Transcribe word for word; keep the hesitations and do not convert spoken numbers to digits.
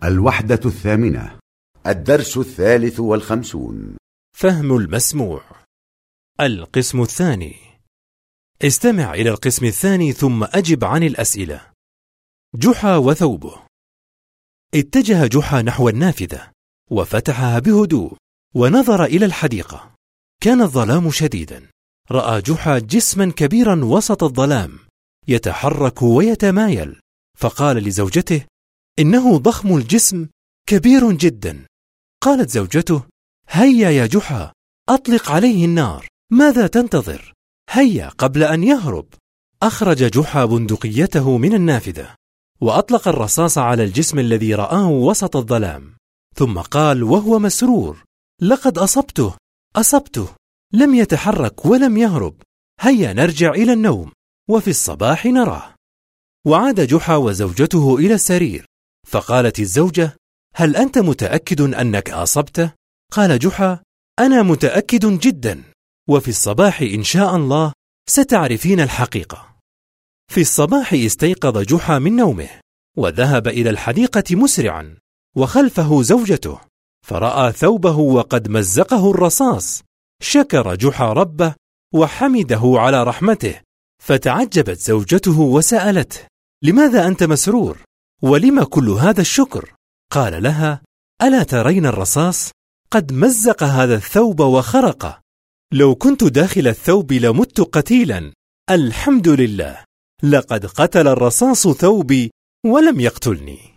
الوحدة الثامنة. الدرس الثالث والخمسون. فهم المسموع. القسم الثاني. استمع إلى القسم الثاني ثم أجب عن الأسئلة. جحا وثوبه. اتجه جحا نحو النافذة وفتحها بهدوء ونظر إلى الحديقة. كان الظلام شديدا. رأى جحا جسما كبيرا وسط الظلام يتحرك ويتمايل، فقال لزوجته: إنه ضخم الجسم كبير جدا. قالت زوجته: هيا يا جحا، أطلق عليه النار، ماذا تنتظر؟ هيا قبل أن يهرب. أخرج جحا بندقيته من النافذة وأطلق الرصاص على الجسم الذي رآه وسط الظلام، ثم قال وهو مسرور: لقد أصبته أصبته لم يتحرك ولم يهرب، هيا نرجع إلى النوم وفي الصباح نراه. وعاد جحا وزوجته إلى السرير، فقالت الزوجة: هل أنت متأكد أنك أصبته؟ قال جحا: أنا متأكد جدا، وفي الصباح إن شاء الله ستعرفين الحقيقة. في الصباح استيقظ جحا من نومه وذهب إلى الحديقة مسرعا، وخلفه زوجته، فرأى ثوبه وقد مزقه الرصاص. شكر جحا ربه وحمده على رحمته، فتعجبت زوجته وسألته: لماذا أنت مسرور؟ ولم كل هذا الشكر؟ قال لها: ألا ترين الرصاص؟ قد مزق هذا الثوب وخرقه، لو كنت داخل الثوب لمت قتيلا، الحمد لله، لقد قتل الرصاص ثوبي ولم يقتلني.